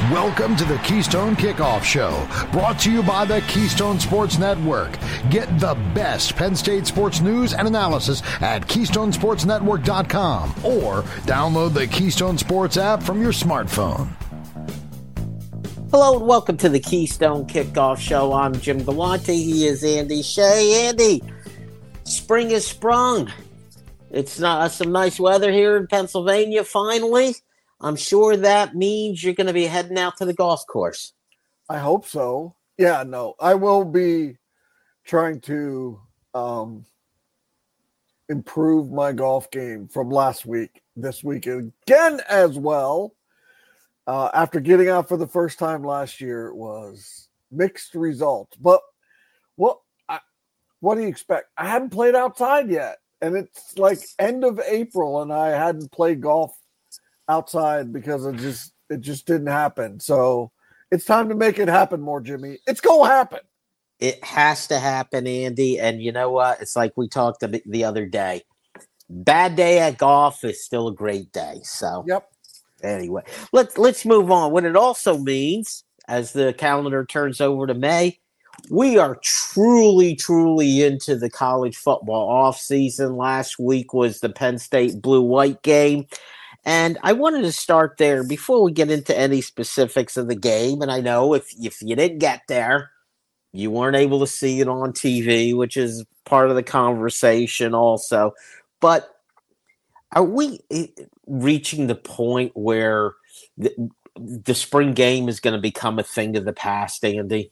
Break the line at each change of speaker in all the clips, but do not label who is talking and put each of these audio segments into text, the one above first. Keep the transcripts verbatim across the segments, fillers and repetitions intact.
Welcome to the Keystone Kickoff Show, brought to you by the Keystone Sports Network. Get the best Penn State sports news and analysis at keystone sports network dot com or download the Keystone Sports app from your smartphone.
Hello and welcome to the Keystone Kickoff Show. I'm Jim Galante. He is Andy Shea. Andy, spring has sprung. It's not some nice weather here in Pennsylvania finally. I'm sure that means you're going to be heading out to the golf course.
I hope so. Yeah, no, I will be trying to um, improve my golf game from last week, this week again as well. Uh, after getting out for the first time last year, it was mixed results. But what, I, what do you expect? I hadn't played outside yet, and it's like end of April, and I hadn't played golf outside because it just it just didn't happen. So it's time to make it happen more, Jimmy. It's gonna happen.
It has to happen, Andy. And you know what? It's like we talked the, the other day. Bad day at golf is still a great day. So
yep.
Anyway, let's let's move on. What it also means, as the calendar turns over to May, we are truly, truly into the college football offseason. Last week was the Penn State Blue-White game. And I wanted to start there before we get into any specifics of the game. And I know if, if you didn't get there, you weren't able to see it on T V, which is part of the conversation also. But are we reaching the point where the, the spring game is going to become a thing of the past, Andy?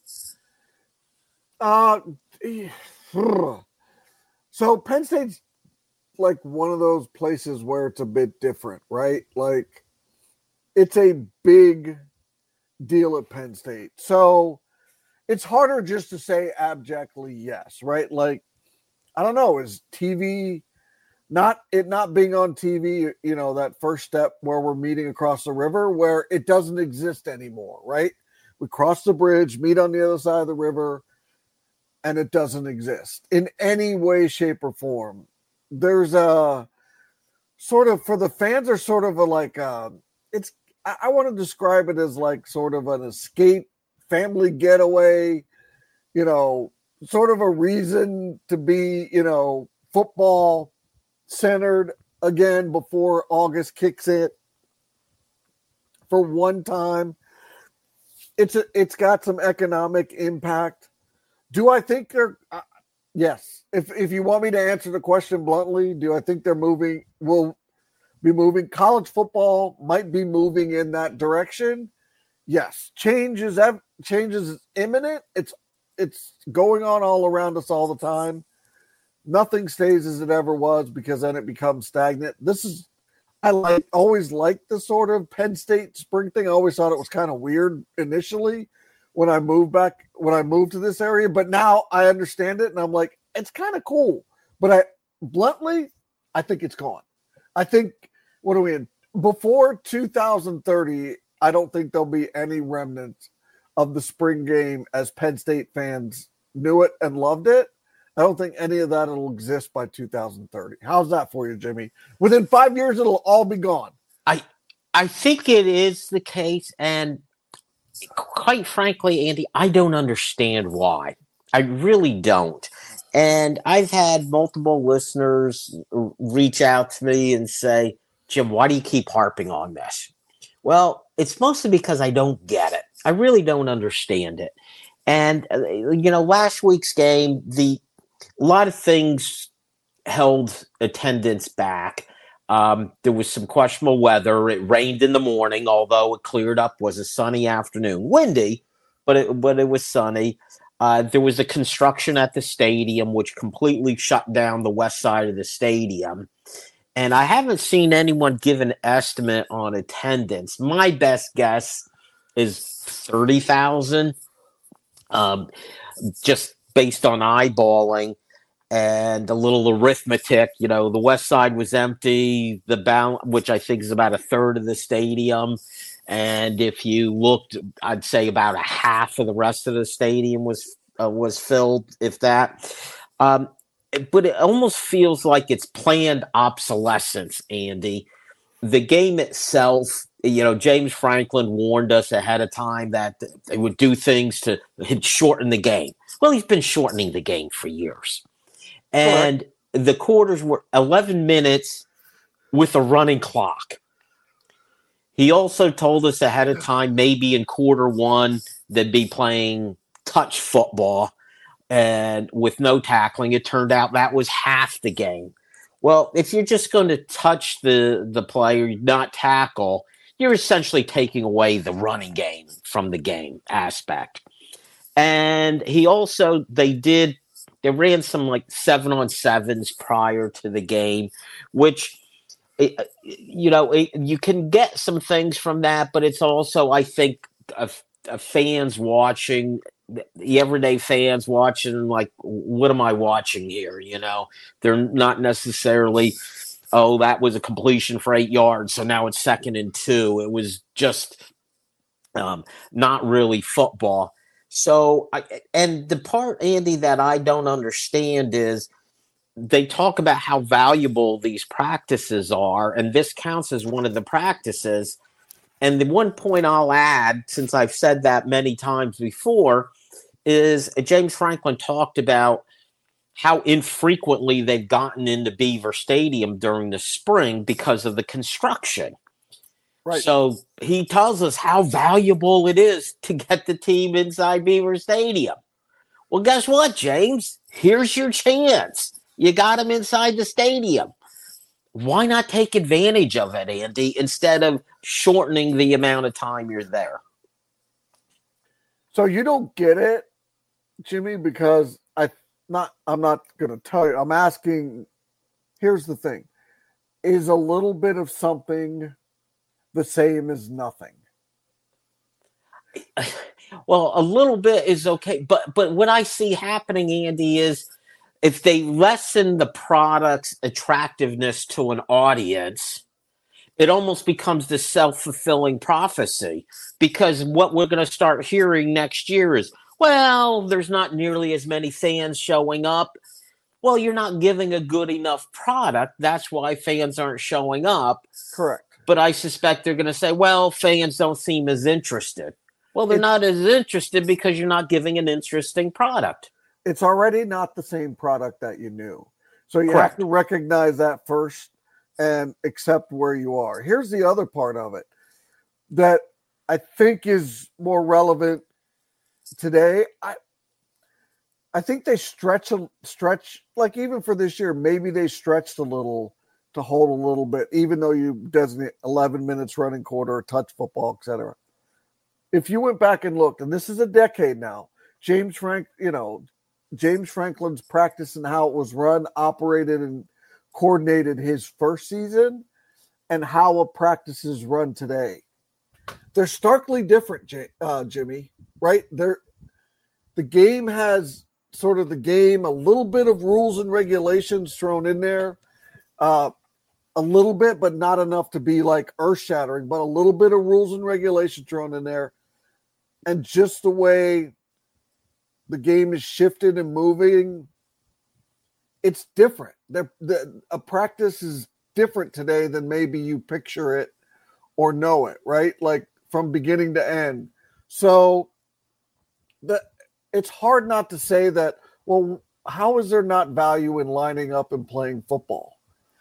Uh, so Penn State's like one of those places where it's a bit different, right? Like it's a big deal at Penn State. So it's harder just to say abjectly yes, right? Like, I don't know, is T V not it not being on T V, you know, that first step where we're meeting across the river where it doesn't exist anymore, right? We cross the bridge, meet on the other side of the river, and it doesn't exist in any way, shape, or form. There's a sort of, for the fans, are sort of a like, uh, it's, I, I want to describe it as like sort of an escape, family getaway, you know, sort of a reason to be, you know, football centered again before August kicks in for one time. It's a, it's got some economic impact. Do I think they're, uh, yes. If if you want me to answer the question bluntly, do I think they're moving, will be moving? College football might be moving in that direction. Yes. Change is, change is imminent. It's, it's going on all around us all the time. Nothing stays as it ever was because then it becomes stagnant. This is, I like always liked the sort of Penn State spring thing. I always thought it was kind of weird initially when I moved back, when I moved to this area, but now I understand it and I'm like, it's kind of cool, but I bluntly, I think it's gone. I think, what are we in? Before two thousand thirty, I don't think there'll be any remnants of the spring game as Penn State fans knew it and loved it. I don't think any of that will exist by two thousand thirty. How's that for you, Jimmy? Within five years, it'll all be gone.
I, I think it is the case, and quite frankly, Andy, I don't understand why. I really don't. And I've had multiple listeners reach out to me and say, Jim, why do you keep harping on this? Well, it's mostly because I don't get it. I really don't understand it. And, uh, you know, last week's game, the a lot of things held attendance back. Um, there was some questionable weather. It rained in the morning, although it cleared up. It was a sunny afternoon. Windy, but it, but it was sunny. Uh, there was a construction at the stadium which completely shut down the west side of the stadium. And I haven't seen anyone give an estimate on attendance. My best guess is thirty thousand, um, just based on eyeballing and a little arithmetic. You know, the west side was empty, the balance, which I think is about a third of the stadium. And if you looked, I'd say about a half of the rest of the stadium was uh, was filled, if that. Um, but it almost feels like it's planned obsolescence, Andy, the game itself, you know, James Franklin warned us ahead of time that they would do things to shorten the game. Well, he's been shortening the game for years. And Correct. The quarters were eleven minutes with a running clock. He also told us ahead of time, maybe in quarter one, they'd be playing touch football and with no tackling. It turned out that was half the game. Well, if you're just going to touch the, the player, not tackle, you're essentially taking away the running game from the game aspect. And he also, they did, they ran some like seven on sevens prior to the game, which, you know, you can get some things from that, but it's also, I think, a, a fans watching, the everyday fans watching, like, what am I watching here? You know, they're not necessarily, oh, that was a completion for eight yards, so now it's second and two. It was just um, not really football. So, I, and the part, Andy, that I don't understand is they talk about how valuable these practices are, and this counts as one of the practices. And the one point I'll add, since I've said that many times before, is James Franklin talked about how infrequently they've gotten into Beaver Stadium during the spring because of the construction. Right. So he tells us how valuable it is to get the team inside Beaver Stadium. Well, guess what, James? Here's your chance. You got him inside the stadium. Why not take advantage of it, Andy, instead of shortening the amount of time you're there?
So you don't get it, Jimmy, because I not I'm not going to tell you. I'm asking, here's the thing. Is a little bit of something the same as nothing?
Well, a little bit is okay, but but what I see happening, Andy, is if they lessen the product's attractiveness to an audience, it almost becomes this self-fulfilling prophecy, because what we're going to start hearing next year is, well, there's not nearly as many fans showing up. Well, you're not giving a good enough product. That's why fans aren't showing up.
Correct.
But I suspect they're going to say, well, fans don't seem as interested. Well, they're it's, not as interested because you're not giving an interesting product.
It's already not the same product that you knew. So you
Correct.
have to recognize that first and accept where you are. Here's the other part of it that I think is more relevant today. I I think they stretch a stretch, like even for this year, maybe they stretched a little to hold a little bit, even though you designate eleven minutes running quarter, touch football, et cetera. If you went back and looked, and this is a decade now, James Frank, you know, James Franklin's practice and how it was run, operated, and coordinated his first season, and how a practice is run today. They're starkly different, uh, Jimmy, right? They're, the game has sort of the game, a little bit of rules and regulations thrown in there, uh, a little bit, but not enough to be like earth-shattering, but a little bit of rules and regulations thrown in there. And just the way the game is shifted and moving, it's different. The, the, a practice is different today than maybe you picture it or know it, right? Like from beginning to end. So the, it's hard not to say that, well, how is there not value in lining up and playing football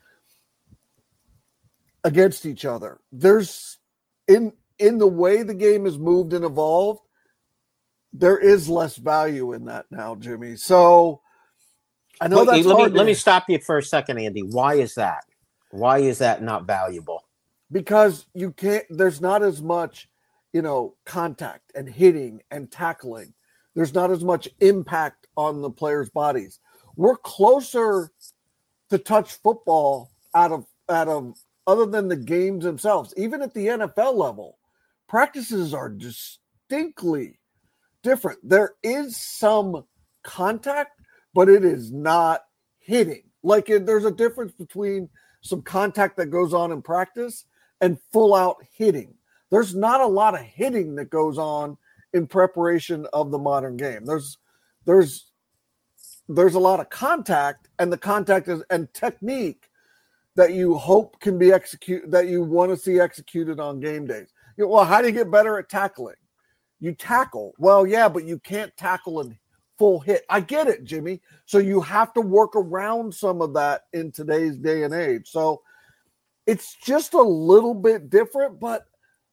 against each other? There's in in the way the game has moved and evolved, there is less value in that now, Jimmy. So I know
Wait,
that's
let
hard.
Me, let me stop you for a second, Andy. Why is that? Why is that not valuable?
Because you can't, there's not as much, you know, contact and hitting and tackling. There's not as much impact on the players' bodies. We're closer to touch football out of, out of, other than the games themselves. Even at the N F L level, practices are distinctly different. There is some contact, but it is not hitting. Like it, there's a difference between some contact that goes on in practice and full out hitting. There's not a lot of hitting that goes on in preparation of the modern game. There's, there's, there's a lot of contact, and the contact is, and technique that you hope can be executed, that you want to see executed on game days. You know, well, how do you get better at tackling? You tackle. Well, yeah, but you can't tackle in full hit. I get it, Jimmy. So you have to work around some of that in today's day and age. So it's just a little bit different, but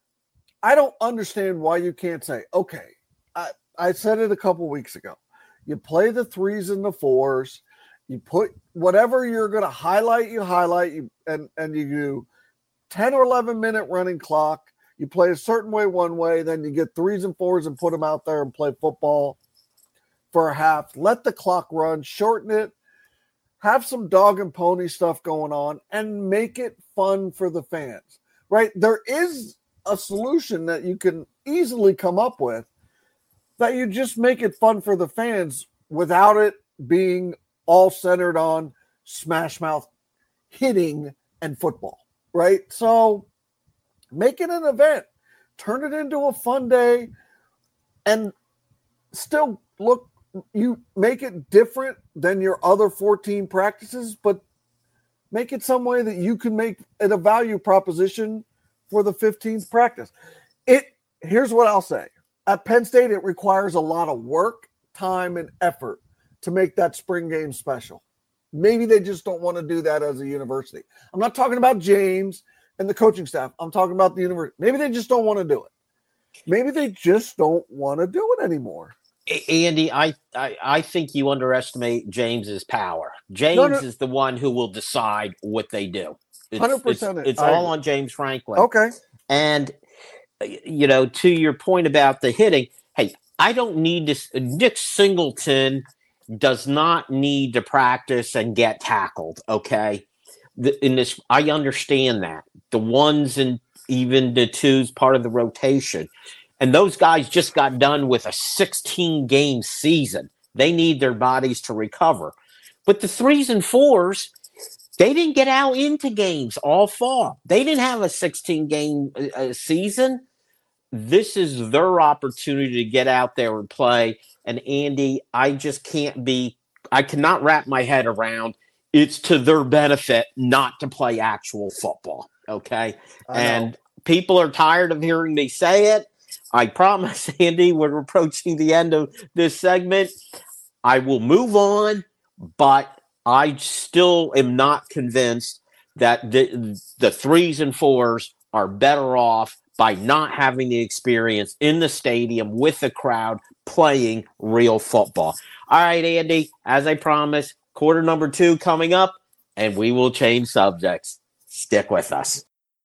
I don't understand why you can't say, okay, I, I said it a couple weeks ago. You play the threes and the fours. You put whatever you're going to highlight, you highlight, you, and, and you do ten or eleven minute running clock. You play a certain way one way, then you get threes and fours and put them out there and play football for a half. Let the clock run, shorten it, have some dog and pony stuff going on, and make it fun for the fans, right? There is a solution that you can easily come up with that you just make it fun for the fans without it being all centered on smash mouth hitting and football, right? So make it an event, turn it into a fun day, and still look, you make it different than your other fourteen practices, but make it some way that you can make it a value proposition for the fifteenth practice. It here's what I'll say. At Penn State, it requires a lot of work, time, and effort to make that spring game special. Maybe they just don't want to do that as a university. I'm not talking about James and the coaching staff. I'm talking about the university. Maybe they just don't want to do it. Maybe they just don't want to do it anymore.
Andy, I, I, I think you underestimate James's power. James
No, no.
is the one who will decide what they do. It's,
one hundred percent
It's, it's
I
all
agree.
on James Franklin.
Okay.
And, you know, to your point about the hitting, hey, I don't need to – Nick Singleton does not need to practice and get tackled, okay? The, in this, I understand that. The ones and even the twos part of the rotation. And those guys just got done with a sixteen-game season. They need their bodies to recover. But the threes and fours, they didn't get out into games all fall. They didn't have a sixteen-game uh, season. This is their opportunity to get out there and play. And, Andy, I just can't be – I cannot wrap my head around it's to their benefit not to play actual football, okay? And people are tired of hearing me say it. I promise, Andy, we're approaching the end of this segment. I will move on, but I still am not convinced that the, the threes and fours are better off by not having the experience in the stadium with the crowd playing real football. All right, Andy, as I promised, quarter number two coming up, and we will change subjects. Stick with us.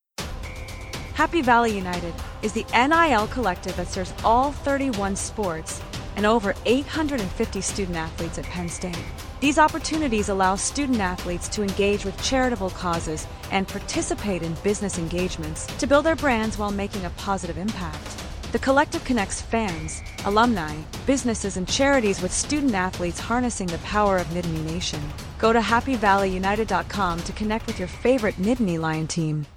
Happy Valley United is the N I L collective that serves all thirty-one sports and over eight hundred fifty student athletes at Penn State. These opportunities allow student athletes to engage with charitable causes and participate in business engagements to build their brands while making a positive impact. The collective connects fans, alumni, businesses, and charities with student athletes harnessing the power of Nittany Nation. Go to happy valley united dot com to connect with your favorite Nittany Lion team.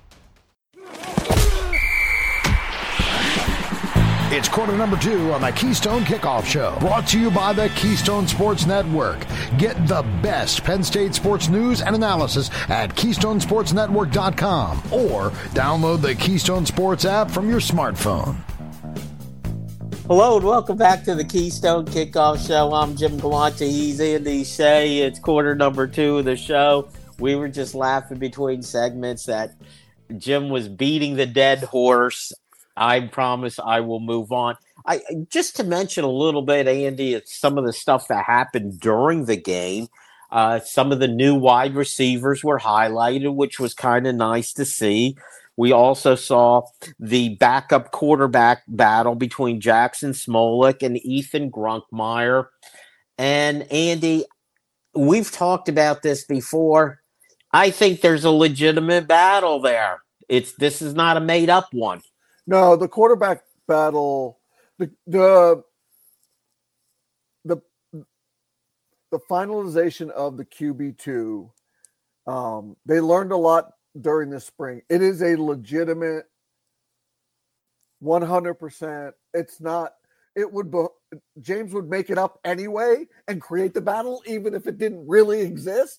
It's quarter number two on the Keystone Kickoff Show, brought to you by the Keystone Sports Network. Get the best Penn State sports news and analysis at keystone sports network dot com or download the Keystone Sports app from your smartphone.
Hello and welcome back to the Keystone Kickoff Show. I'm Jim Galante. He's Andy Shea. It's quarter number two of the show. We were just laughing between segments that Jim was beating the dead horse. I promise I will move on. I just to mention a little bit, Andy, it's some of the stuff that happened during the game. Uh, some of the new wide receivers were highlighted, which was kind of nice to see. We also saw the backup quarterback battle between Jackson Smolik and Ethan Grunkmeyer. And, Andy, we've talked about this before. I think there's a legitimate battle there. It's this is not a made-up one.
No, the quarterback battle, the the the, the finalization of the Q B two, um, they learned a lot during the spring. It is a legitimate one hundred percent. It's not, it would, be, James would make it up anyway and create the battle, even if it didn't really exist.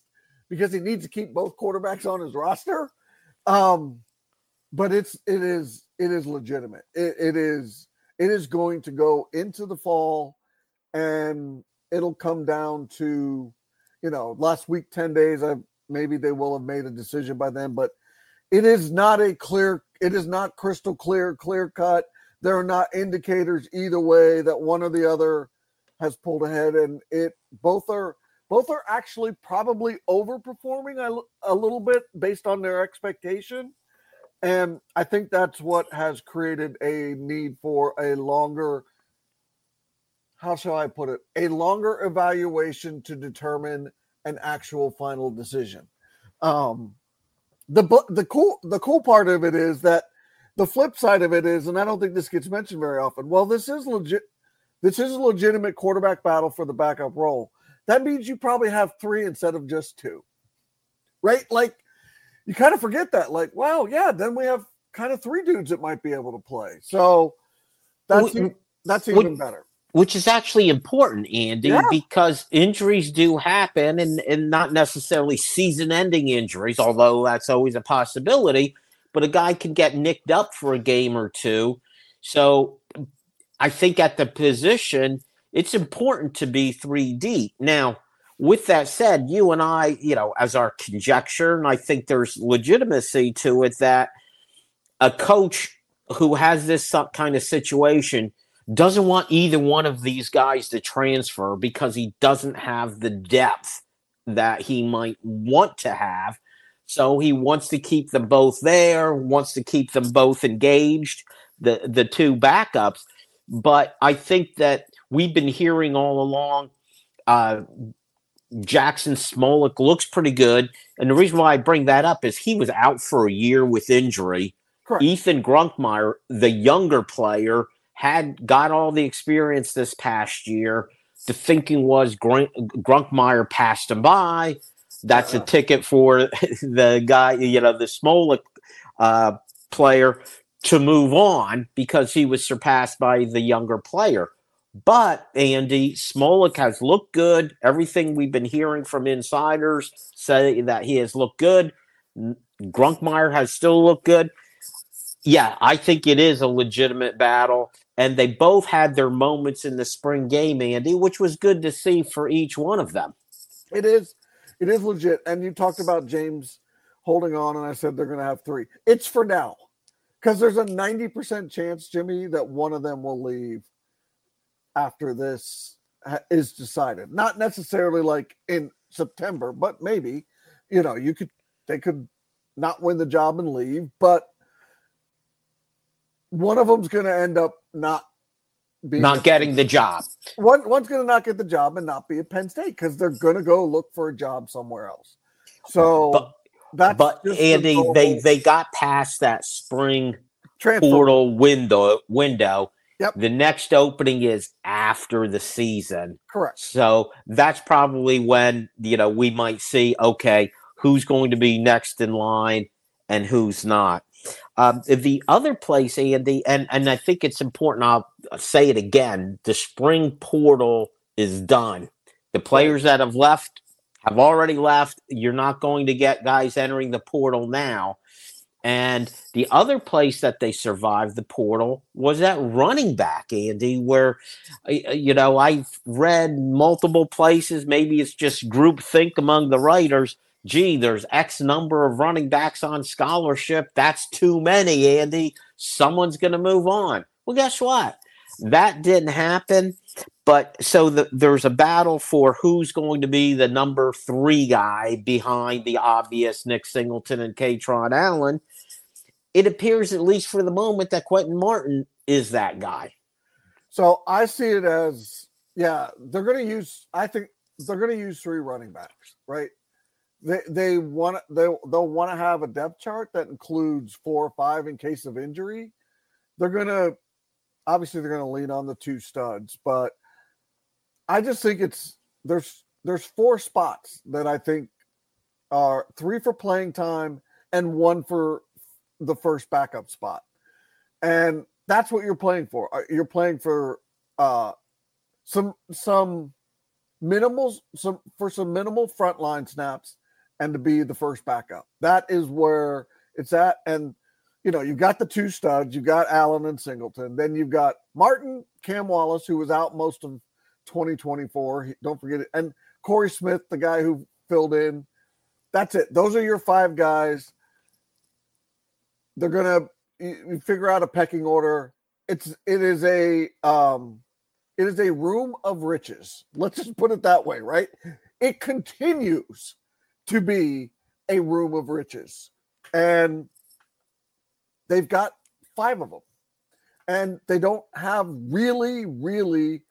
because he needs to keep both quarterbacks on his roster. Um, but it's it is it is legitimate. It, it is it is going to go into the fall, and it'll come down to, you know, last week, ten days. I maybe they will have made a decision by then, but it is not a clear. It is not crystal clear, clear cut. There are not indicators either way that one or the other has pulled ahead, and it both are both are actually probably overperforming a, a little bit based on their expectation. And I think that's what has created a need for a longer, how shall I put it, a longer evaluation to determine an actual final decision. Um, the the cool the cool part of it is that the flip side of it is, and I don't think this gets mentioned very often, well, this is legit. This is a legitimate quarterback battle for the backup role. That means you probably have three instead of just two, right? Like, you kind of forget that. Like, wow, yeah, then we have kind of three dudes that might be able to play. So that's
Which,
that's even
which,
better.
Which is actually important, Andy,
Yeah.
because injuries do happen, and, and not necessarily season-ending injuries, although that's always a possibility. But a guy can get nicked up for a game or two. So I think at the position, it's important to be three deep. Now, with that said, you and I, you know, as our conjecture, and I think there's legitimacy to it, that a coach who has this kind of situation doesn't want either one of these guys to transfer because he doesn't have the depth that he might want to have. So he wants to keep them both there, wants to keep them both engaged, the, the two backups. But I think that we've been hearing all along, uh, Jackson Smolik looks pretty good. And the reason why I bring that up is he was out for a year with injury.
Correct.
Ethan Grunkmeyer, the younger player, had got all the experience this past year. The thinking was Grunk, Grunkmeyer passed him by. That's a ticket for the guy, you know, the Smolik uh, player to move on because he was surpassed by the younger player. But, Andy, Smolik has looked good. Everything we've been hearing from insiders say that he has looked good. Grunkmeyer has still looked good. Yeah, I think it is a legitimate battle. And they both had their moments in the spring game, Andy, which was good to see for each one of them.
It is. It is legit. And you talked about James holding on, and I said they're going to have three. It's for now. Because there's a ninety percent chance, Jimmy, that one of them will leave after this is decided. Not necessarily like in September, but maybe, you know, you could, they could not win the job and leave, but one of them's going to end up not being
not getting the job.
One one's going to not get the job and not be at Penn State because they're going to go look for a job somewhere else. So,
but,
that's
but
just
Andy,
the
they they got past that spring
transfer
portal window. Window.
Yep.
The next opening is after the season.
Correct.
So that's probably when, you know, we might see, okay, who's going to be next in line and who's not. Um, the other place, Andy, and, and I think it's important, I'll say it again, the spring portal is done. The players that have left have already left. You're not going to get guys entering the portal now. And the other place that they survived the portal was at running back, Andy, where, you know, I've read multiple places, maybe it's just groupthink among the writers. Gee, there's X number of running backs on scholarship. That's too many, Andy. Someone's going to move on. Well, guess what? That didn't happen. But so the, there's a battle for who's going to be the number three guy behind the obvious Nick Singleton and Katron Allen. It appears, at least for the moment, that Quentin Martin is that guy.
So I see it as, yeah, they're going to use, I think they're going to use three running backs, right? They they want they they'll want to have a depth chart that includes four or five in case of injury. They're gonna obviously they're gonna lean on the two studs, but I just think it's there's there's four spots that I think are three for playing time and one for the first backup spot, and that's what you're playing for. You're playing for uh, some some minimals some for some minimal frontline snaps and to be the first backup. That is where it's at. And, you know, you've got the two studs. You've got Allen and Singleton. Then you've got Martin, Cam Wallace, who was out most of twenty twenty-four. He, don't forget it. And Corey Smith, the guy who filled in. That's it. Those are your five guys. They're going to you figure out a pecking order. It's it is a um, it is a room of riches. Let's just put it that way, right? It continues to be a room of riches, and they've got five of them, and they don't have really, really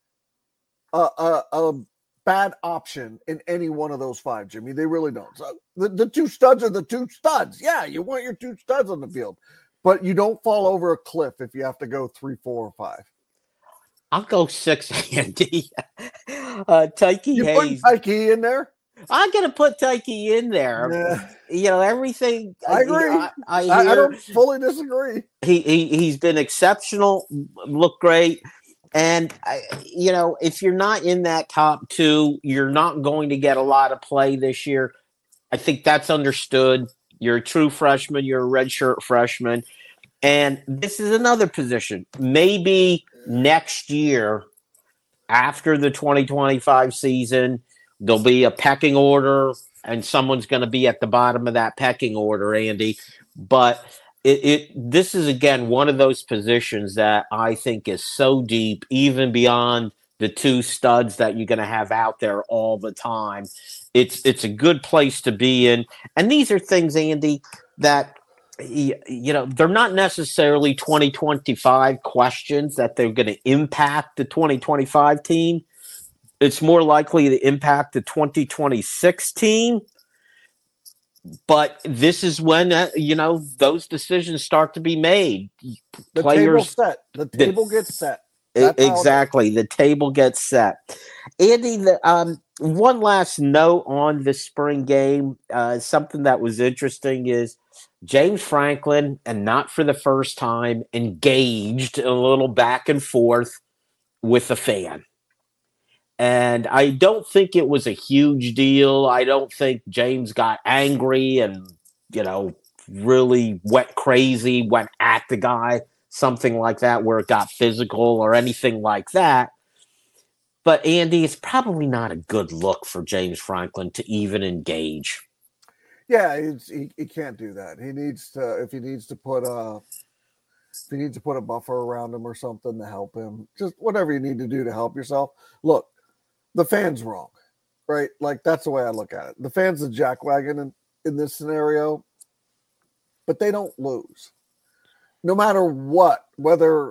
a, a, a bad option in any one of those five, Jimmy. They really don't. So the, the two studs are the two studs. Yeah, you want your two studs on the field, but you don't fall over a cliff if you have to go three, four, or five.
I'll go six, Andy. uh, Tyke
you
Hayes.
put Tyke in there?
I'm going to put Tyke in there.
Yeah.
You know, everything.
I agree.
I, I,
I,
hear,
I don't fully disagree.
He, he, he's been exceptional, looked great. And, I, you know, if you're not in that top two, you're not going to get a lot of play this year. I think that's understood. You're a true freshman. You're a redshirt freshman. And this is another position. Maybe next year, after the twenty twenty-five season, there'll be a pecking order, and someone's going to be at the bottom of that pecking order, Andy. But it, it this is, again, one of those positions that I think is so deep, even beyond the two studs that you're going to have out there all the time. It's it's a good place to be in. And these are things, Andy, that – you know, they're not necessarily twenty twenty-five questions that they're going to impact the twenty twenty-five team. It's more likely to impact the twenty twenty-six team. But this is when, uh, you know, those decisions start to be made.
The
Players,
table set. The table
the,
gets set.
That's exactly. The table gets set. Andy, the, um, one last note on the spring game. Uh, something that was interesting is James Franklin, and not for the first time, engaged a little back and forth with a fan. And I don't think it was a huge deal. I don't think James got angry and, you know, really went crazy, went at the guy, something like that, where it got physical or anything like that. But, Andy, it's probably not a good look for James Franklin to even engage.
Yeah, it's, he he can't do that. He needs to if he needs to put a if he needs to put a buffer around him or something to help him. Just whatever you need to do to help yourself. Look, the fan's wrong, right? Like that's the way I look at it. The fan's the jackwagon in, in this scenario, but they don't lose. No matter what, whether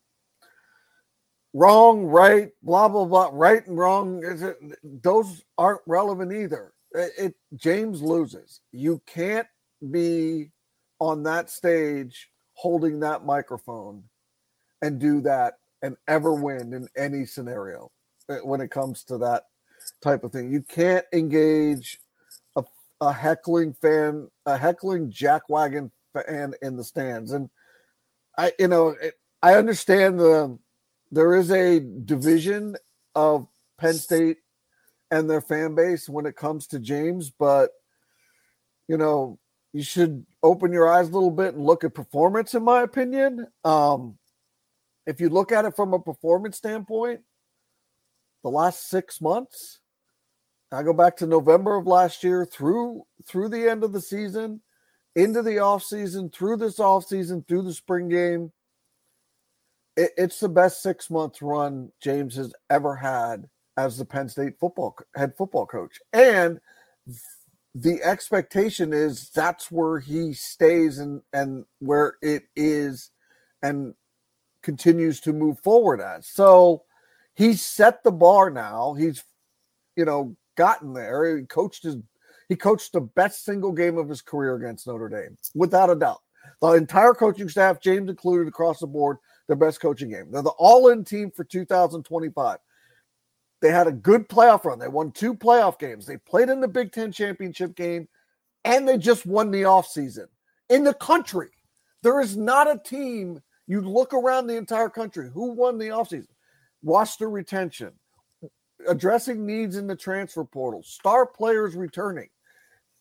wrong, right, blah blah blah, right and wrong, is it, those aren't relevant either. It, it James loses. You can't be on that stage holding that microphone and do that and ever win in any scenario when it comes to that type of thing. You can't engage a, a heckling fan, a heckling jackwagon fan in the stands. And I, you know, it, I understand the there is a division of Penn State and their fan base when it comes to James, but you know, you should open your eyes a little bit and look at performance, in my opinion. Um, if you look at it from a performance standpoint, the last six months, I go back to November of last year through through the end of the season, into the offseason, through this offseason, through the spring game. It, it's the best six-month run James has ever had as the Penn State football head football coach. And the expectation is that's where he stays and, and where it is and continues to move forward as. So he's set the bar now. He's, you know, gotten there. He coached his, he coached the best single game of his career against Notre Dame, without a doubt. The entire coaching staff, James included across the board, their best coaching game. They're the all-in team for two thousand twenty-five. They had a good playoff run. They won two playoff games. They played in the Big Ten championship game, and they just won the offseason. In the country, there is not a team, you look around the entire country, who won the offseason. Roster retention, addressing needs in the transfer portal, star players returning.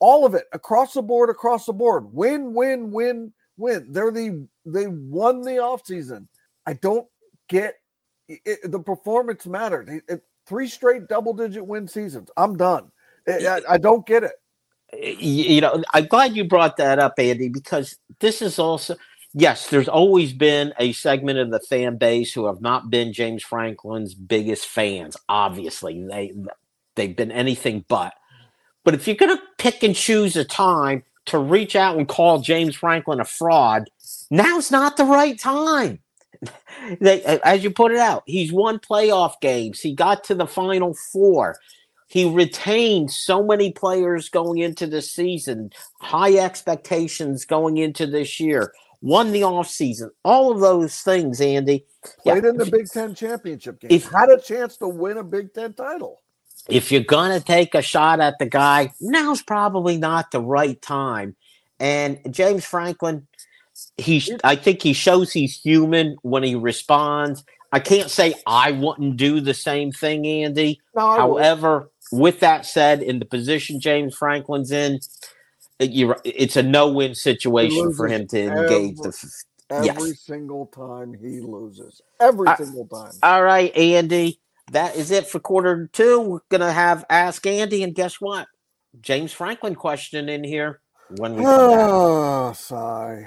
all of it across the board, across the board. Win, win, win, win. They're the they won the offseason. I don't get it, the performance mattered. It, it, three straight double-digit win seasons. I'm done. It, I, I don't get it.
You know, I'm glad you brought that up, Andy, because this is also yes. There's always been a segment of the fan base who have not been James Franklin's biggest fans. Obviously, they they've been anything but. But if you're going to pick and choose a time to reach out and call James Franklin a fraud, now's not the right time. They, as you put it out, he's won playoff games. He got to the Final Four. He retained so many players going into the season, high expectations going into this year, won the offseason. All of those things, Andy.
Played
yeah,
in the Big Ten championship game.
If,
had a chance to win a Big Ten title.
If you're going to take a shot at the guy, now's probably not the right time. And James Franklin, he, I think he shows he's human when he responds. I can't say I wouldn't do the same thing, Andy.
No,
However, with that said, in the position James Franklin's in, you're, it's a no-win situation for him to engage.
Every,
the
every
yes.
single time he loses. Every
I,
single time.
All right, Andy. That is it for quarter two. We're going to have Ask Andy, and guess what? James Franklin question in here when we come
oh,
back.
Sigh.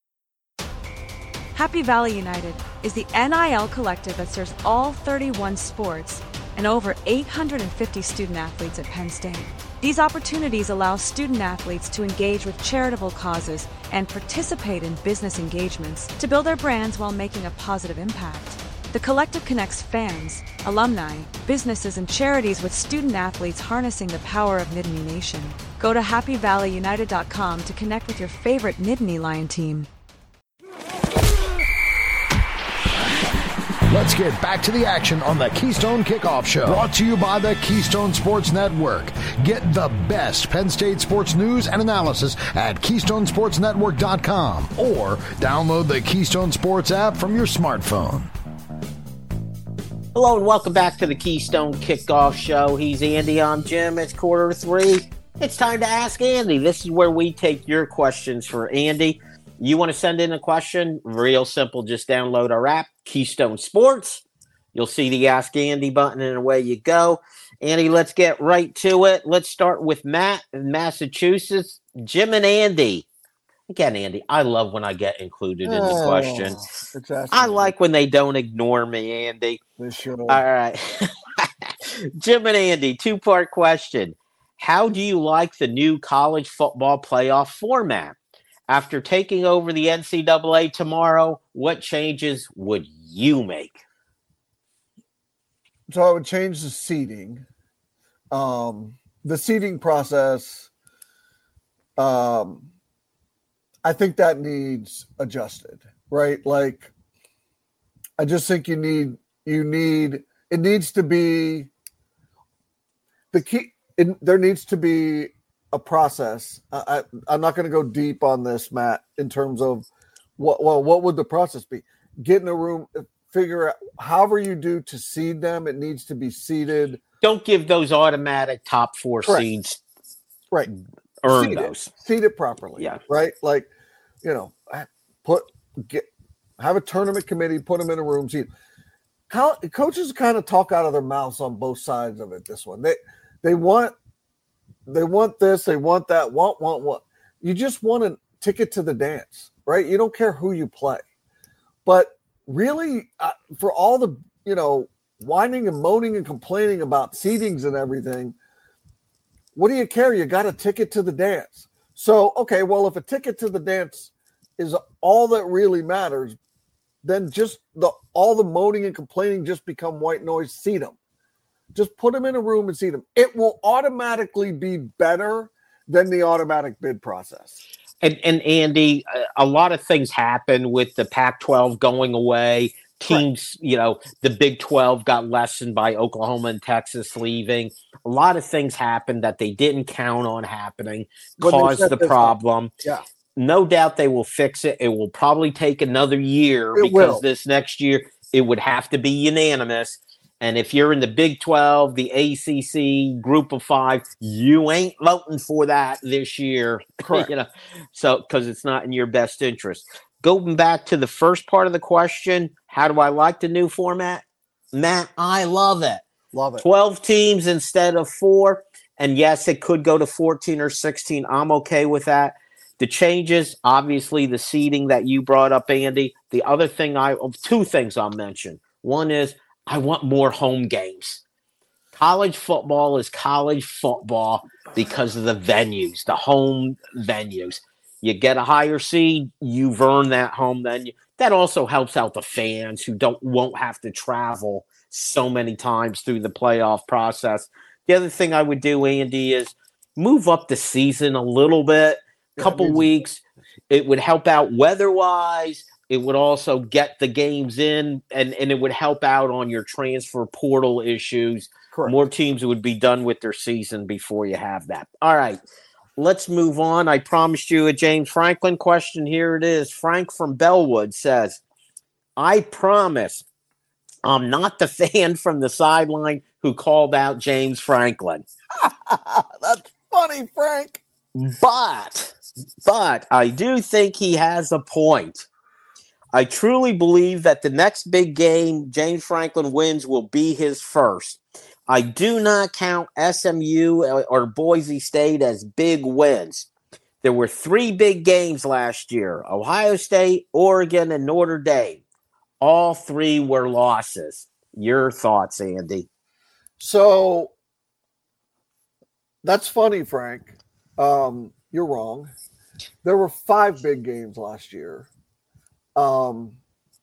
Happy Valley United is the N I L collective that serves all thirty-one sports and over eight hundred fifty student athletes at Penn State. These opportunities allow student athletes to engage with charitable causes and participate in business engagements to build their brands while making a positive impact. The collective connects fans, alumni, businesses, and charities with student athletes harnessing the power of Nittany Nation. Go to happy valley united dot com to connect with your favorite Nittany Lion team.
Let's get back to the action on the Keystone Kickoff Show. Brought to you by the Keystone Sports Network. Get the best Penn State sports news and analysis at keystone sports network dot com or download the Keystone Sports app from your smartphone.
Hello and welcome back to the Keystone Kickoff Show. He's Andy, I'm Jim. It's quarter three. It's time to Ask Andy. This is where we take your questions for Andy. You want to send in a question? Real simple. Just download our app, Keystone Sports. You'll see the Ask Andy button and away you go. Andy, let's get right to it. Let's start with Matt in Massachusetts. Jim and Andy. Again, Andy, I love when I get included in the
Oh,
question.
it's
I like when they don't ignore me, Andy.
They should have.
All right. Jim and Andy, two-part question. How do you like the new college football playoff format? After taking over the N C double A tomorrow, what changes would you make?
So I would change the seating. Um, the seating process, um, I think that needs adjusted, right? Like, I just think you need, you need, it needs to be the key. It, there needs to be a process. I, I, I'm not going to go deep on this, Matt, in terms of what, well, what would the process be? Get in a room, figure out however you do to seed them. It needs to be seeded.
Don't give those automatic top four
Correct.
seeds.
Right.
Earn
seed
those.
It, seed it properly.
Yeah.
Right. Like, you know, put, get, have a tournament committee, put them in a room. See, co- coaches kind of talk out of their mouths on both sides of it. This one, they, they want, they want this, they want that, want, want, want. You just want a ticket to the dance, right? You don't care who you play. But really, uh, for all the, you know, whining and moaning and complaining about seedings and everything, what do you care? You got a ticket to the dance. So, okay, well, if a ticket to the dance is all that really matters, then just the all the moaning and complaining just become white noise. Seed them. Just put them in a room and seed them. It will automatically be better than the automatic bid process.
And, and Andy, a lot of things happen with the Pac twelve going away. Teams, right. you know, the Big twelve got lessened by Oklahoma and Texas leaving. A lot of things happened that they didn't count on happening,
When
caused the problem.
Up. Yeah.
No doubt they will fix it. It will probably take another year
it
because
will.
This next year it would have to be unanimous. And if you're in the Big twelve, the A C C group of five, you ain't voting for that this year.
Correct.
you know, so because it's not in your best interest. Going back to the first part of the question, how do I like the new format? Matt, I love it.
Love it.
twelve teams instead of four. And yes, it could go to fourteen or sixteen. I'm okay with that. The changes, obviously, the seeding that you brought up, Andy. The other thing, I two things I'll mention. One is I want more home games. College football is college football because of the venues, the home venues. You get a higher seed, you've earned that home venue. That also helps out the fans who don't won't have to travel so many times through the playoff process. The other thing I would do, Andy, is move up the season a little bit, a couple
yeah,
weeks. It would help out weather-wise. It would also get the games in, and, and it would help out on your transfer portal issues.
Correct.
More teams would be done with their season before you have that. All right, let's move on. I promised you a James Franklin question. Here it is. Frank from Bellwood says, I promise I'm not the fan from the sideline who called out James Franklin.
That's funny, Frank.
But, but I do think he has a point. I truly believe that the next big game James Franklin wins will be his first. I do not count S M U or Boise State as big wins. There were three big games last year: Ohio State, Oregon, and Notre Dame. All three were losses. Your thoughts, Andy?
So that's funny, Frank. Um, you're wrong. There were five big games last year. Um,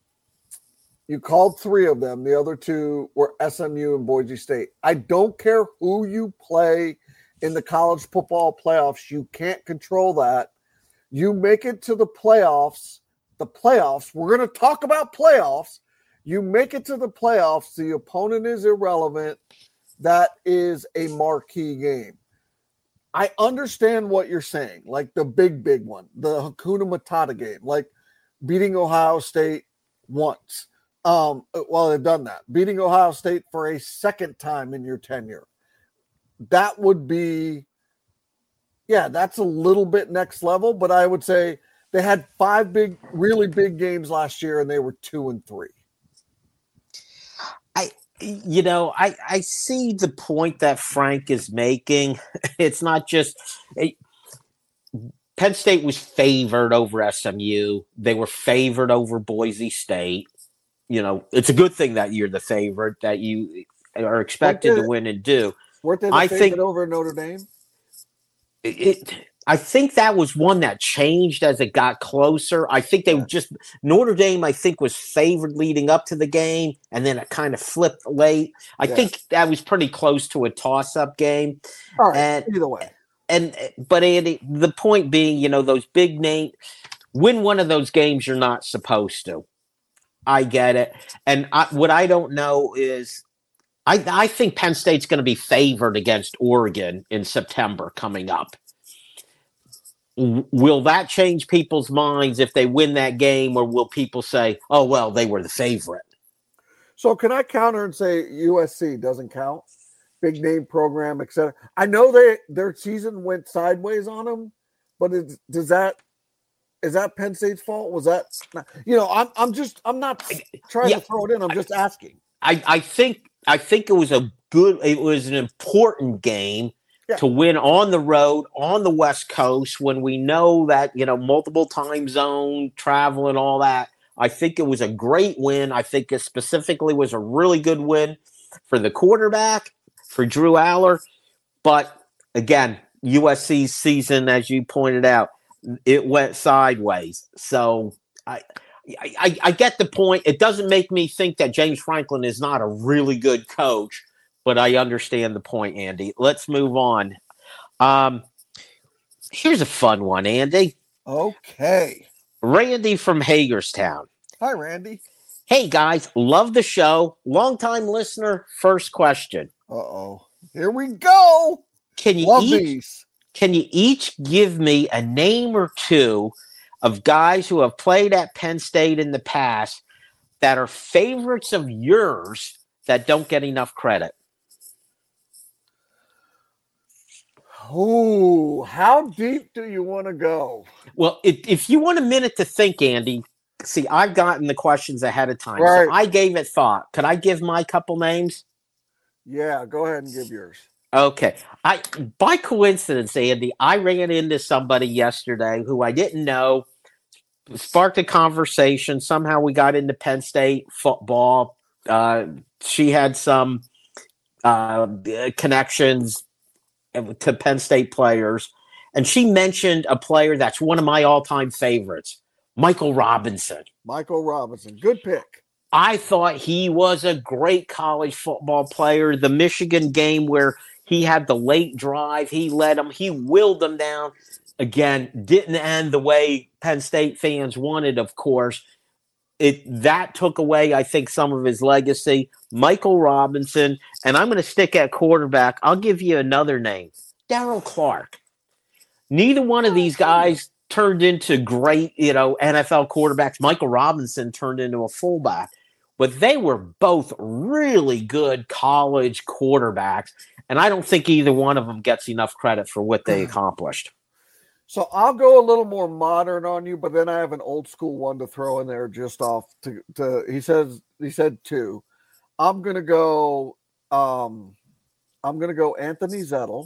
you called three of them. The other two were S M U and Boise State. I don't care who you play in the college football playoffs. You can't control that. You make it to the playoffs. The playoffs, we're going to talk about playoffs. You make it to the playoffs. The opponent is irrelevant. That is a marquee game. I understand what you're saying, like the big, big one, the Hakuna Matata game, like beating Ohio State once. Um, well, they've done that. Beating Ohio State for a second time in your tenure. That would be, yeah, that's a little bit next level, but I would say they had five big, really big games last year, and they were two and three.
I, you know, I, I see the point that Frank is making. It's not just it, Penn State was favored over S M U. They were favored over Boise State. You know, it's a good thing that you're the favorite, that you are expected to win and do.
Weren't they the
I
favorite
think
over Notre Dame?
It, I think that was one that changed as it got closer. I think they just Notre Dame, I think, was favored leading up to the game, and then it kind of flipped late. I
Yeah.
think that was pretty close to a toss-up game.
All right,
And
either way.
and but Andy, the point being, you know, those big name win one of those games you're not supposed to. I get it, and I, what I don't know is. I, I think Penn State's going to be favored against Oregon in September coming up. W- will that change people's minds if they win that game, or will people say, oh, well, they were the favorite?
So can I counter and say U S C doesn't count? Big name program, et cetera. I know they their season went sideways on them, but is, does that is that Penn State's fault? Was that you know? I'm I'm just I'm not trying
Yeah.
to throw it in. I'm just asking.
I, I think I think it was a good, it was an important game
Yeah.
to win on the road on the West Coast when we know that, you know, multiple time zone travel and all that. I think it was a great win. I think it specifically was a really good win for the quarterback, for Drew Aller. But again, U S C's season, as you pointed out, it went sideways. So I. I, I get the point. It doesn't make me think that James Franklin is not a really good coach, but I understand the point, Andy. Let's move on. Um, here's a fun one, Andy.
Okay.
Randy from Hagerstown.
Hi, Randy.
Hey, guys. Love the show. Longtime listener. First question.
Uh-oh. Here we go.
Can you
Love
each,
these.
Can you each give me a name or two of guys who have played at Penn State in the past that are favorites of yours that don't get enough credit?
Oh, how deep do you want to go?
Well, if, if you want a minute to think, Andy, see, I've gotten the questions ahead of time.
Right.
So I gave it thought. Could I give my couple names?
Yeah, go ahead and give yours.
Okay. I by coincidence, Andy, I ran into somebody yesterday who I didn't know, sparked a conversation. Somehow we got into Penn State football. Uh, she had some uh, connections to Penn State players, and she mentioned a player that's one of my all-time favorites, Michael Robinson.
Michael Robinson. Good pick.
I thought he was a great college football player. The Michigan game where he had the late drive, he led them, he willed them down. Again, didn't end the way Penn State fans wanted, of course. It that took away, I think, some of his legacy. Michael Robinson, and I'm going to stick at quarterback. I'll give you another name, Darryl Clark. Neither one of these guys turned into great, you know, N F L quarterbacks. Michael Robinson turned into a fullback, but they were both really good college quarterbacks, and I don't think either one of them gets enough credit for what they accomplished.
So I'll go a little more modern on you, but then I have an old school one to throw in there just off to, to he says he said two. I'm gonna go um I'm gonna go Anthony Zettel.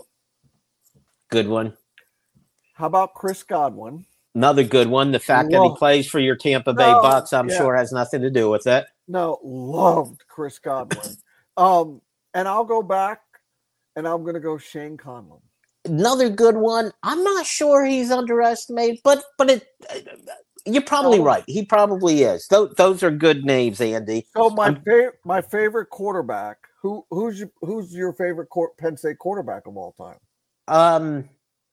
Good one.
How about Chris Godwin?
Another good one. The fact
Love,
that he plays for your Tampa Bay
no,
Bucks, I'm
yeah.
sure has nothing to do with it.
No, loved Chris Godwin. um, and I'll go back and I'm gonna go Shane Conlon.
Another good one. I'm not sure he's underestimated, but but it. You're probably
Oh.
right. He probably is. Those, those are good names, Andy.
So my
I'm-
fa- my favorite quarterback. Who who's your, who's your favorite court, Penn State quarterback of all time?
Um,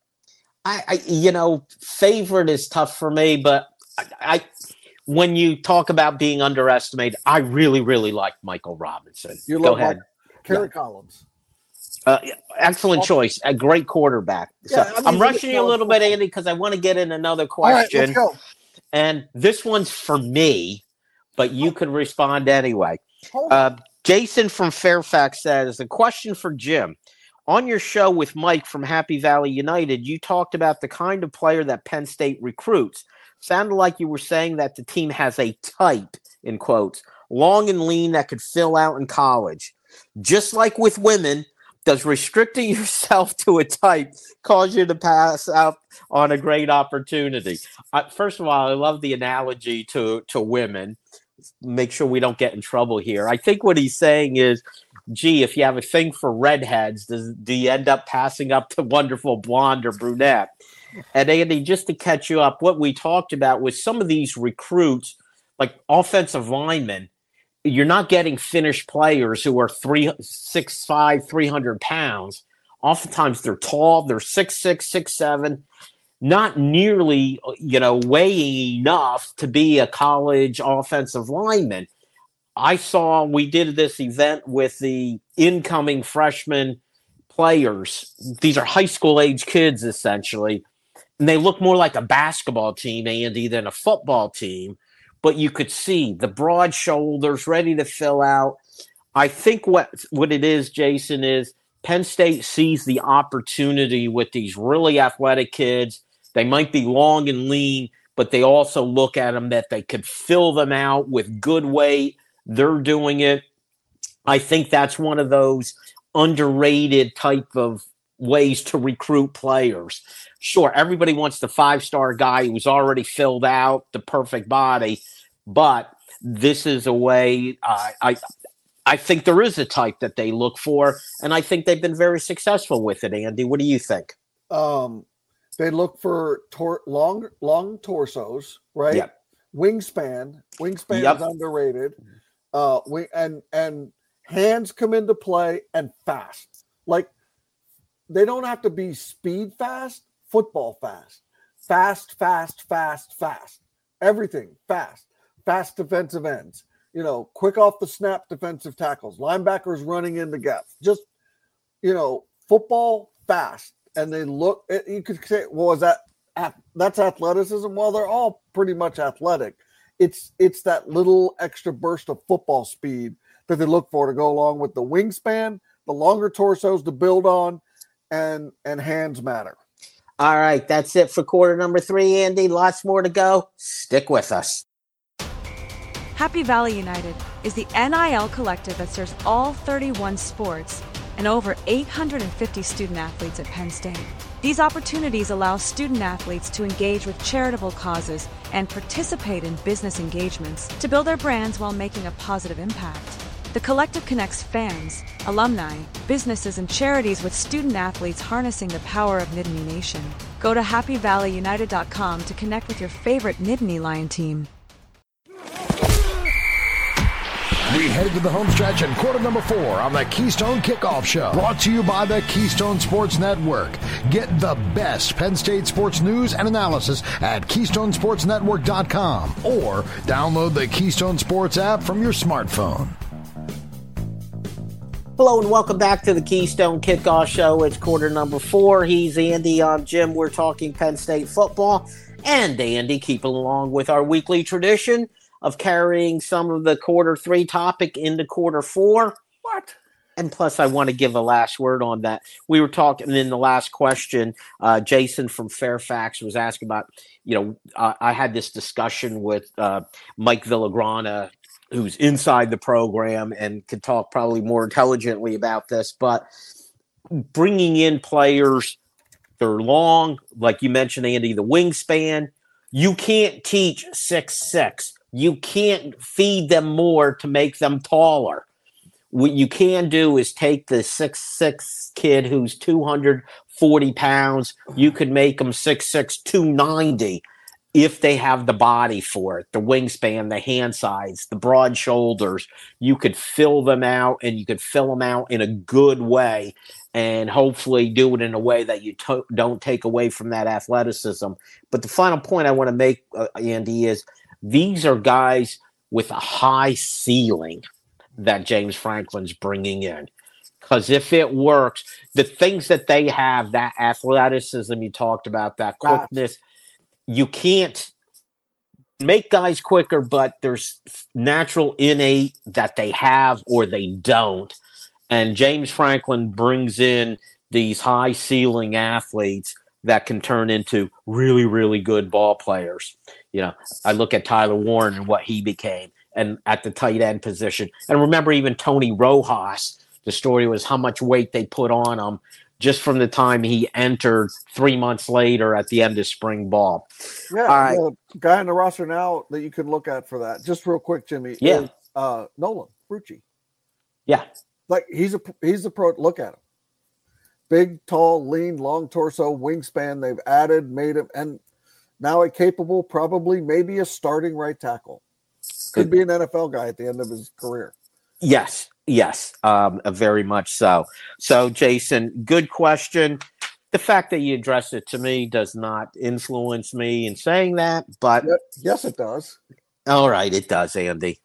I, I you know, favorite is tough for me, but I, I when you talk about being underestimated, I really really like Michael Robinson.
You
Go
love
ahead.
Mike, Kerry
Yeah.
Collins.
Uh, excellent choice. A great quarterback. So
Yeah, I mean,
I'm
he's
rushing you a
a
little bit, Andy, because I want to get in another
All right,
question.
let's go.
And this one's for me, but you could respond anyway.
Hold on.
Uh, Jason from Fairfax says, a question for Jim. On your show with Mike from Happy Valley United, you talked about the kind of player that Penn State recruits. Sounded like you were saying that the team has a type, in quotes, long and lean that could fill out in college. Just like with women, does restricting yourself to a type cause you to pass out on a great opportunity? Uh, first of all, I love the analogy to, to women. Make sure we don't get in trouble here. I think what he's saying is, gee, if you have a thing for redheads, does, do you end up passing up to wonderful blonde or brunette? And Andy, just to catch you up, what we talked about was some of these recruits, like offensive linemen, you're not getting finished players who are three, six, five, three hundred pounds. Oftentimes they're tall, they're six, six, six, seven, not nearly, you know, weighing enough to be a college offensive lineman. I saw we did this event with the incoming freshman players. These are high school age kids, essentially, and they look more like a basketball team, Andy, than a football team. But you could see the broad shoulders ready to fill out. I think what, what it is, Jason, is Penn State sees the opportunity with these really athletic kids. They might be long and lean, but they also look at them that they could fill them out with good weight. They're doing it. I think that's one of those underrated type of ways to recruit players. Sure, everybody wants the five-star guy who's already filled out, the perfect body, but this is a way uh, I I think there is a type that they look for, and I think they've been very successful with it, Andy. What do you think?
Um, they look for tor- long long torsos, right?
Yep.
Wingspan. Wingspan
Yep.
is underrated. Uh, we, and and hands come into play and fast. Like, they don't have to be speed fast, football fast. Fast, fast, fast, fast. Everything fast. Fast defensive ends. You know, quick off the snap defensive tackles. Linebackers running into gaps. Just, you know, football fast. And they look, you could say, well, is that, that's athleticism? Well, they're all pretty much athletic. It's, it's that little extra burst of football speed that they look for to go along with the wingspan, the longer torsos to build on, and and hands matter.
All right, that's it for quarter number three, Andy. Lots more to go. Stick with us.
Happy Valley United is the N I L collective that serves all thirty-one sports and over eight hundred fifty student athletes at Penn State. These opportunities allow student athletes to engage with charitable causes and participate in business engagements to build their brands while making a positive impact. The collective connects fans, alumni, businesses, and charities with student athletes harnessing the power of Nittany Nation. Go to happy valley united dot com to connect with your favorite Nittany Lion team.
We head to the home stretch in quarter number four on the Keystone Kickoff Show. Brought to you by the Keystone Sports Network. Get the best Penn State sports news and analysis at keystone sports network dot com or download the Keystone Sports app from your smartphone.
Hello and welcome back to the Keystone Kickoff Show. It's quarter number four. He's Andy. I'm Jim. We're talking Penn State football. And Andy, keeping along with our weekly tradition of carrying some of the quarter three topic into quarter four.
What?
And plus, I want to give a last word on that. We were talking in the last question. Uh, Jason from Fairfax was asking about, you know, uh, I had this discussion with uh, Mike Villagrana, who's inside the program and could talk probably more intelligently about this, but bringing in players, they're long, like you mentioned, Andy, the wingspan, you can't teach six six. You can't feed them more to make them taller. What you can do is take the six six kid who's two hundred forty pounds, you could make them six six, two ninety. If they have the body for it, the wingspan, the hand size, the broad shoulders, you could fill them out and you could fill them out in a good way and hopefully do it in a way that you to- don't take away from that athleticism. But the final point I want to make, uh, Andy, is these are guys with a high ceiling that James Franklin's bringing in. Because if it works, the things that they have, that athleticism you talked about, that quickness, you can't make guys quicker, but there's natural innate that they have or they don't. And James Franklin brings in these high ceiling athletes that can turn into really, really good ball players. You know, I look at Tyler Warren and what he became and at the tight end position. And remember even Tony Rojas, the story was how much weight they put on him just from the time he entered three months later at the end of spring ball.
Yeah,
All right.
the guy on the roster now that you can look at for that, just real quick, Jimmy,
yeah.
is uh, Nolan Frucci.
Yeah.
Like, he's a he's a pro. Look at him. Big, tall, lean, long torso, wingspan. They've added, made him, and now a capable, probably maybe a starting right tackle. Could be an N F L guy at the end of his career.
Yes. Yes, um, very much so. So, Jason, good question. The fact that you addressed it to me does not influence me in saying that, but
yes, it does.
All right, it does, Andy.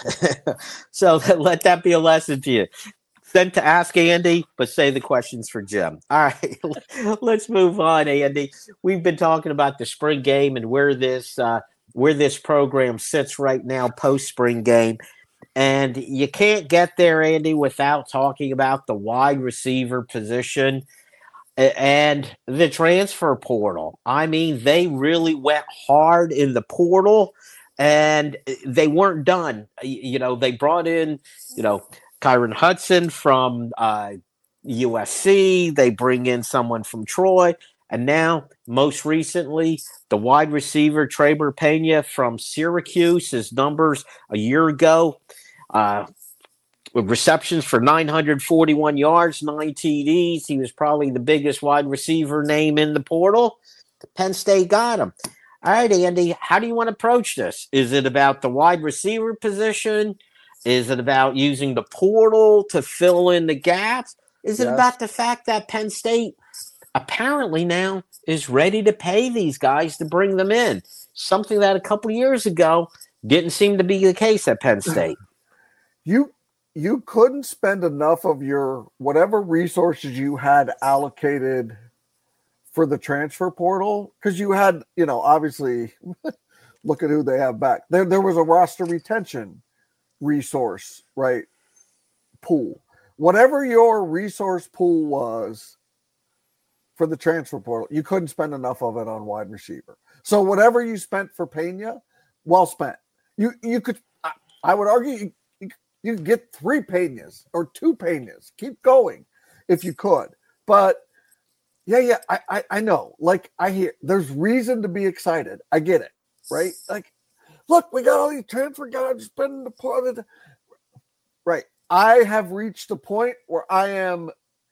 So let that be a lesson to you. Send to Ask Andy, but say the questions for Jim. All right, let's move on, Andy. We've been talking about the spring game and where this uh, where this program sits right now post spring game. And you can't get there, Andy, without talking about the wide receiver position and the transfer portal. I mean, they really went hard in the portal, and they weren't done. You know, they brought in, you know, Kyron Hudson from uh, U S C. They bring in someone from Troy. And now, most recently, the wide receiver, Traber Pena from Syracuse. His numbers a year ago, uh, with receptions for nine hundred forty-one yards, nine T Ds. He was probably the biggest wide receiver name in the portal. Penn State got him. All right, Andy, how do you want to approach this? Is it about the wide receiver position? Is it about using the portal to fill in the gaps? Is it
Yes.
about the fact that Penn State apparently now is ready to pay these guys to bring them in? Something that a couple years ago didn't seem to be the case at Penn State.
You you couldn't spend enough of your whatever resources you had allocated for the transfer portal, because you had, you know, obviously look at who they have back. There there was a roster retention resource, right? pool. Whatever your resource pool was for the transfer portal, you couldn't spend enough of it on wide receiver. So whatever you spent for Pena, well spent. You you could, I, I would argue, you, you, you could get three Penas or two Penas. Keep going if you could. But yeah, yeah, I, I, I know. Like, I hear there's reason to be excited. I get it, right? Like, look, we got all these transfer guys spending the part of the right. I have reached a point where I am.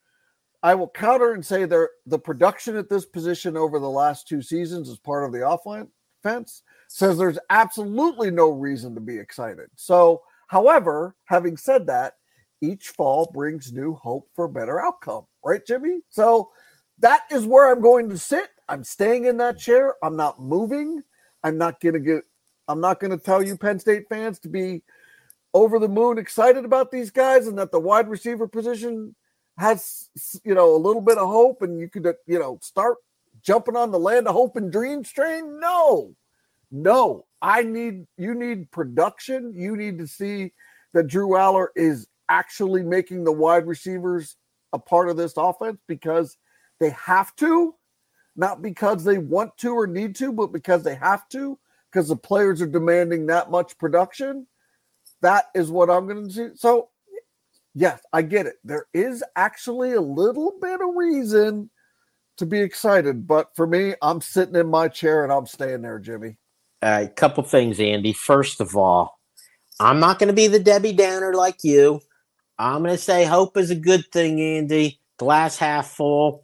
I will counter and say there the production at this position over the last two seasons as part of the offense says there's absolutely no reason to be excited. So, however, having said that, each fall brings new hope for a better outcome, right, Jimmy? So that is where I'm going to sit. I'm staying in that chair. I'm not moving. I'm not going to get, I'm not going to tell you Penn State fans to be over the moon excited about these guys and that the wide receiver position has, you know, a little bit of hope and you could, you know, start jumping on the land of hope and dreams train. No, no, I need, you need production. You need to see that Drew Allar is actually making the wide receivers a part of this offense because they have to, not because they want to or need to, but because they have to, because the players are demanding that much production. That is what I'm going to see. So, yes, I get it. There is actually a little bit of reason to be excited, but for me, I'm sitting in my chair and I'm staying there, Jimmy.
A uh, couple things, Andy. First of all, I'm not going to be the Debbie Downer like you. I'm going to say hope is a good thing, Andy. Glass half full.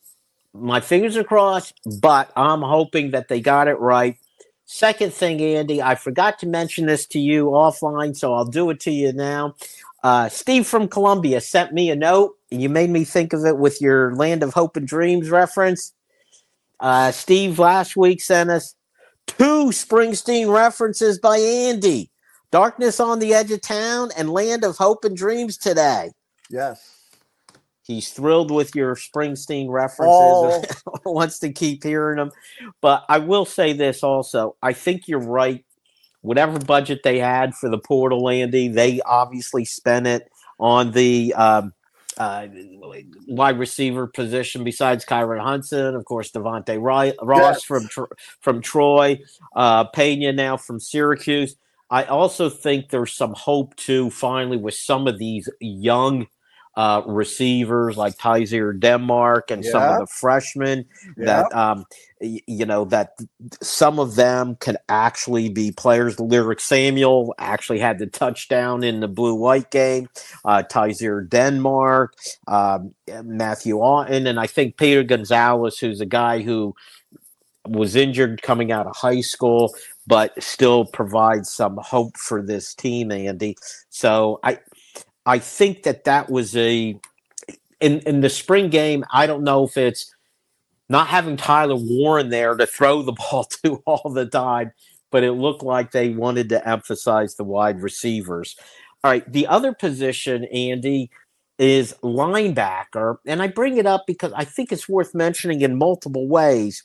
My fingers are crossed, but I'm hoping that they got it right. Second thing, Andy, I forgot to mention this to you offline, so I'll do it to you now. Uh, Steve from Columbia sent me a note, and you made me think of it with your Land of Hope and Dreams reference. Uh, Steve last week sent us two Springsteen references by Andy. Darkness on the Edge of Town and Land of Hope and Dreams today.
Yes.
He's thrilled with your Springsteen references. Oh. Wants to keep hearing them. But I will say this also. I think you're right. Whatever budget they had for the portal, Andy, they obviously spent it on the um, uh, wide receiver position besides Kyron Hudson. Of course, Devontae Ross yes. from, from Troy. Uh, Pena now from Syracuse. I also think there's some hope, too, finally, with some of these young Uh, receivers like Tyzer Denmark and yeah. some of the freshmen yeah. that, um, y- you know, that some of them can actually be players. Lyric Samuel actually had the touchdown in the blue-white game. Uh, Tyzer Denmark, um, Matthew Auten, and I think Peter Gonzalez, who's a guy who was injured coming out of high school, but still provides some hope for this team, Andy. So I I think that that was a in, – in the spring game, I don't know if it's not having Tyler Warren there to throw the ball to all the time, but it looked like they wanted to emphasize the wide receivers. All right, the other position, Andy, is linebacker, and I bring it up because I think it's worth mentioning in multiple ways.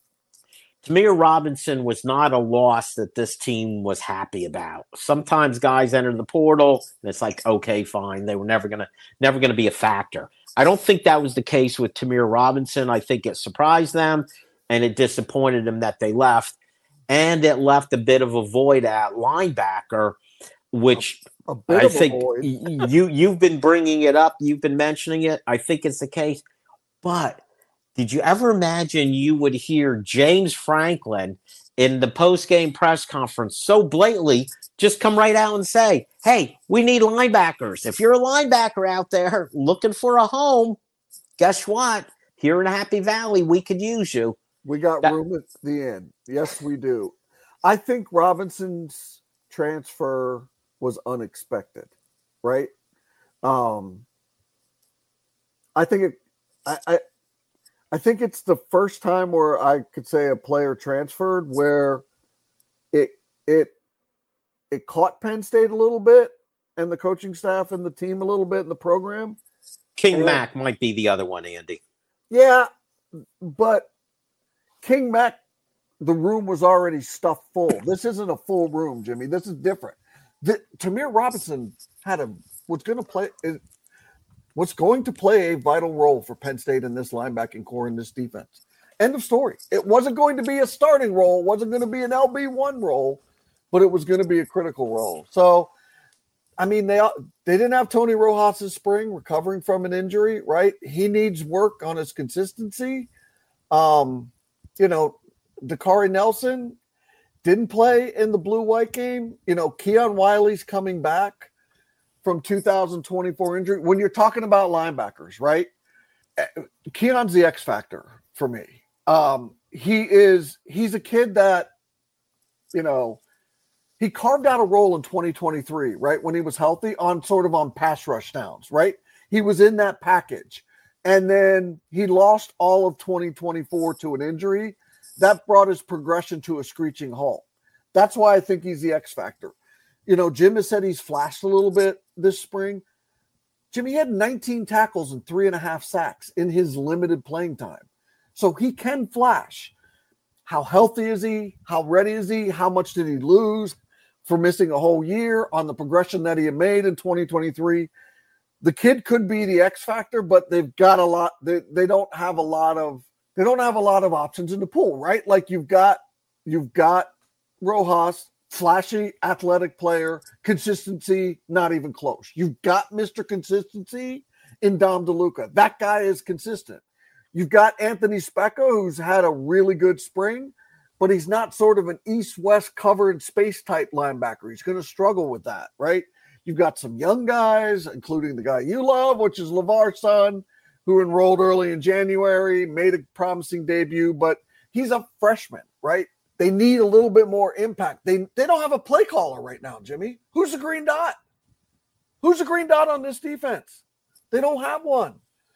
Tamir Robinson was not a loss that this team was happy about. Sometimes guys enter the portal, and it's like, okay, fine. They were never gonna, never gonna be a factor. I don't think that was the case with Tamir Robinson. I think it surprised them, and it disappointed them that they left, and it left a bit of a void at linebacker, which
a, a
I think you you've been bringing it up. You've been mentioning it. I think it's the case, but. Did you ever imagine you would hear James Franklin in the post-game press conference so blatantly just come right out and say, hey, we need linebackers. If you're a linebacker out there looking for a home, guess what? Here in Happy Valley, we could use you.
We got that- room at the end. Yes, we do. I think Robinson's transfer was unexpected, right? Um, I think it I, – I I think it's the first time where I could say a player transferred where it it it caught Penn State a little bit and the coaching staff and the team a little bit in the program.
King
and,
Mack might be the other one, Andy.
Yeah, but King Mack, the room was already stuffed full. This isn't a full room, Jimmy. This is different. The, Tamir Robinson had a was going to play is what's going to play a vital role for Penn State in this linebacking core in this defense. End of story. It wasn't going to be a starting role. It wasn't going to be an L B one role, but it was going to be a critical role. So, I mean, they they didn't have Tony Rojas this spring recovering from an injury, right? He needs work on his consistency. Um, you know, Dakari Nelson didn't play in the blue-white game. You know, Keon Wiley's coming back from two thousand twenty-four injury. When you're talking about linebackers, right? Keon's the X factor for me. Um, he is, he's a kid that, you know, he carved out a role in twenty twenty-three, right? When he was healthy on sort of on pass rush downs, right? He was in that package. And then he lost all of twenty twenty-four to an injury. That brought his progression to a screeching halt. That's why I think he's the X factor. You know, Jim has said he's flashed a little bit this spring. Jimmy had nineteen tackles and three and a half sacks in his limited playing time. So he can flash. How healthy is he? How ready is he? How much did he lose for missing a whole year on the progression that he had made in twenty twenty-three? The kid could be the X factor, but they've got a lot. They, they don't have a lot of, they don't have a lot of options in the pool, right? Like you've got, you've got Rojas, flashy, athletic player, consistency, not even close. You've got Mister Consistency in Dom DeLuca. That guy is consistent. You've got Anthony Specca, who's had a really good spring, but he's not sort of an east-west cover and space type linebacker. He's going to struggle with that, right? You've got some young guys, including the guy you love, which is LeVar's son, who enrolled early in January, made a promising debut, but he's a freshman, right? They need a little bit more impact. They they don't have a play caller right now, Jimmy. Who's the green dot? Who's the green dot on this defense? They don't have one.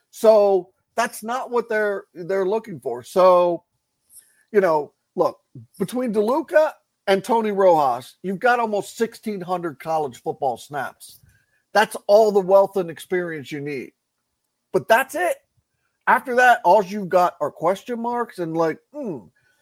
So that's not what they're they're looking for. So, you know, look, between DeLuca and Tony Rojas, you've got almost sixteen hundred college football snaps. That's all the wealth and experience you need. But that's it. After that, all you've got are question marks and like, hmm,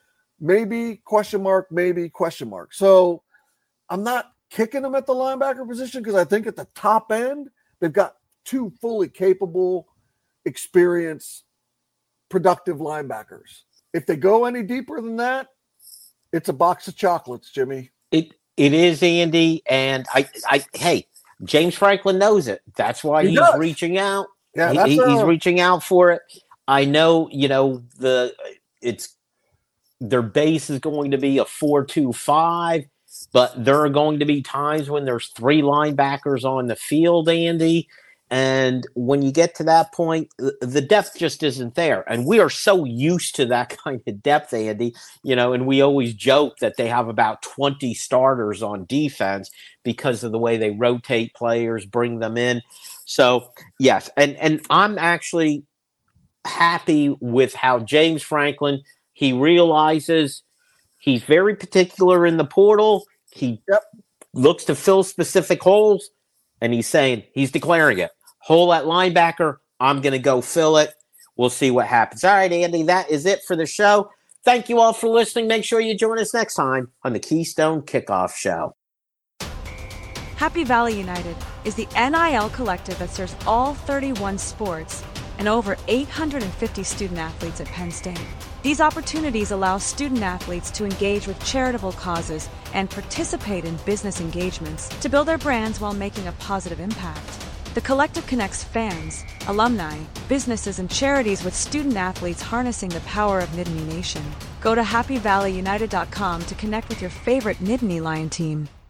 maybe, question mark, maybe, question mark. So I'm not kicking them at the linebacker position because I think at the top end, they've got two fully capable, experienced, productive linebackers. If they go any deeper than that, it's a box of chocolates, Jimmy.
It it is, Andy, and I I hey, James Franklin knows it. That's why
He
he's
does.
reaching out.
Yeah,
He-
that's
he- he's
a-
reaching out for it. I know, you know, the it's their base is going to be a four two five, but there are going to be times when there's three linebackers on the field, Andy. And when you get to that point, th- the depth just isn't there. And we are so used to that kind of depth, Andy, you know, and we always joke that they have about twenty starters on defense because of the way they rotate players, bring them in. So, yes, and, and I'm actually happy with how James Franklin, he realizes he's very particular in the portal. He
Yep.
looks to fill specific holes, and he's saying, he's declaring it. Hole at linebacker, I'm going to go fill it. We'll see what happens. All right, Andy, that is it for the show. Thank you all for listening. Make sure you join us next time on the Keystone Kickoff Show.
Happy Valley United is the N I L collective that serves all thirty-one sports and over eight hundred fifty student athletes at Penn State. These opportunities allow student athletes to engage with charitable causes and participate in business engagements to build their brands while making a positive impact. The collective connects fans, alumni, businesses, and charities with student athletes harnessing the power of Nittany Nation. Go to happy valley united dot com to connect with your favorite Nittany Lion team.